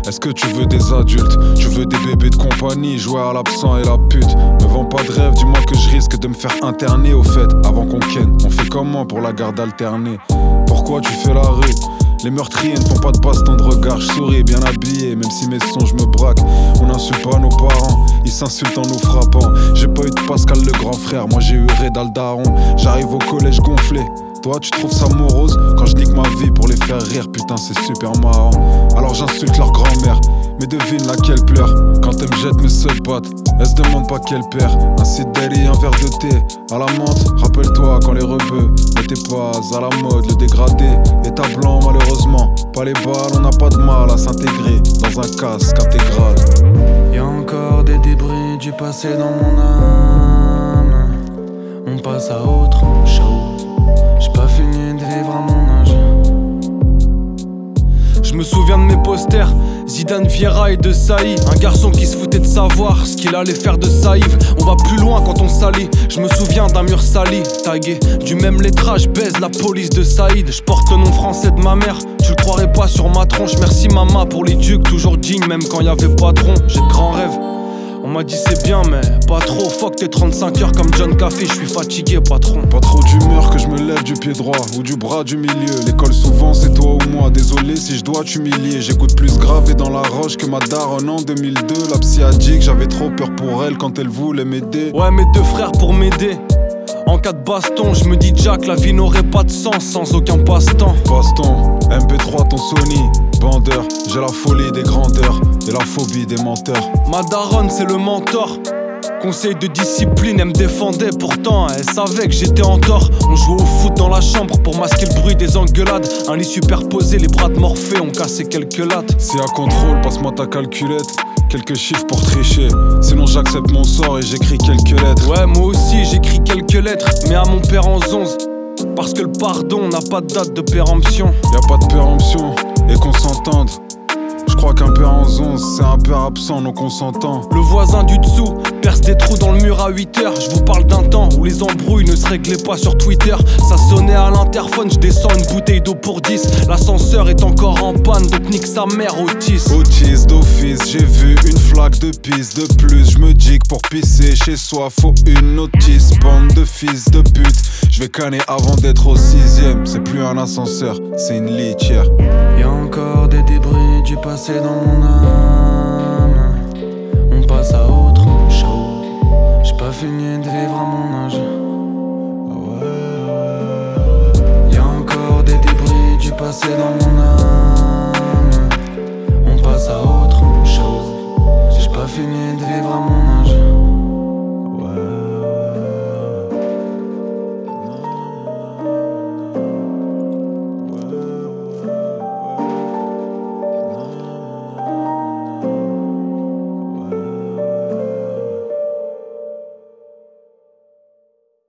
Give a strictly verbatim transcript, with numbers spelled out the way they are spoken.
Est-ce que tu veux des adultes? Tu veux des bébés de compagnie, jouer à l'absent et la pute? Me vends pas de rêve, dis-moi que je risque de me faire interner au fait. Avant qu'on ken, on fait comment pour la garde alternée? Pourquoi tu fais la rue? Les meurtriers ne font pas de baston de regard, je souris bien habillé, même si mes songes me braquent. On n'insulte pas nos parents, ils s'insultent en nous frappant. J'ai pas eu de Pascal le grand frère, moi j'ai eu Redal Daron. J'arrive au collège gonflé, toi tu trouves ça morose? Quand je nique ma vie pour les faire rire, putain c'est super marrant. Alors j'insulte leur grand-mère, mais devine laquelle pleure quand elle me jette mes seules pattes. Elle se demande pas quelle perd. Un site daily, un verre de thé à la menthe. Rappelle-toi quand les rebeux n'étaient pas à la mode. Le dégradé est à blanc malheureusement. Pas les balles, on n'a pas de mal à s'intégrer dans un casque intégral. Y'a encore des débris du passé dans mon âme. On passe à autre chose. J'ai pas fini de vivre à mon âge. Je me souviens de mes posters, Zidane, Vieira et de Saï. Un garçon qui se foutait de savoir ce qu'il allait faire de Saïf. On va plus loin quand on s'allie. Je me souviens d'un mur sali, tagué du même lettrage, baise la police de Saïd. Je porte le nom français de ma mère, tu le croirais pas sur ma tronche. Merci maman pour les ducs, toujours digne même quand y avait pas de rond. J'ai de grands rêves, on m'a dit c'est bien mais pas trop. Fuck tes trente-cinq heures comme John Café, je suis fatigué patron. Pas trop d'humeur que je me lève du pied droit ou du bras du milieu. L'école souvent c'est toi ou moi, désolé si je dois t'humilier. J'écoute plus gravé dans la roche que ma daronne en deux mille deux. La psy a dit que j'avais trop peur pour elle quand elle voulait m'aider. Ouais mes deux frères pour m'aider. En cas de baston, je me dis Jack, la vie n'aurait pas de sens sans aucun passe-temps. Baston, M P trois ton Sony, bandeur. J'ai la folie des grandeurs et la phobie des menteurs. Ma daronne c'est le mentor. Conseil de discipline, elle me défendait pourtant, elle savait que j'étais en tort. On jouait au foot dans la chambre pour masquer le bruit des engueulades. Un lit superposé, les bras de Morphée ont cassé quelques lattes. Si à contrôle, passe-moi ta calculette. Quelques chiffres pour tricher, sinon j'accepte mon sort et j'écris quelques lettres. Ouais moi aussi j'écris quelques lettres, mais à mon père en onze. Parce que le pardon n'a pas de date de péremption. Y'a pas de péremption, et qu'on s'entende. Je crois qu'un père en onze, c'est un père absent, donc on s'entend. Le voisin du dessous perce des trous dans le mur à huit heures. Je vous parle d'un temps où les embrouilles ne se réglaient pas sur Twitter. Ça sonnait à l'interphone, je descends une bouteille d'eau pour dix. L'ascenseur est encore en panne, donc nique sa mère Otis. Otis d'office, j'ai vu une flaque de pisse de plus. Je me dis que pour pisser chez soi faut une notice. Bande de fils de pute, je vais canner avant d'être au sixième. C'est plus un ascenseur, c'est une litière. Y'a encore des débris du passé dans mon âme. On passe à autre chose. J'ai pas fini de vivre à mon âge. Y'a encore des débris du passé dans mon âme. On passe à autre chose. J'ai pas fini de vivre à mon âge.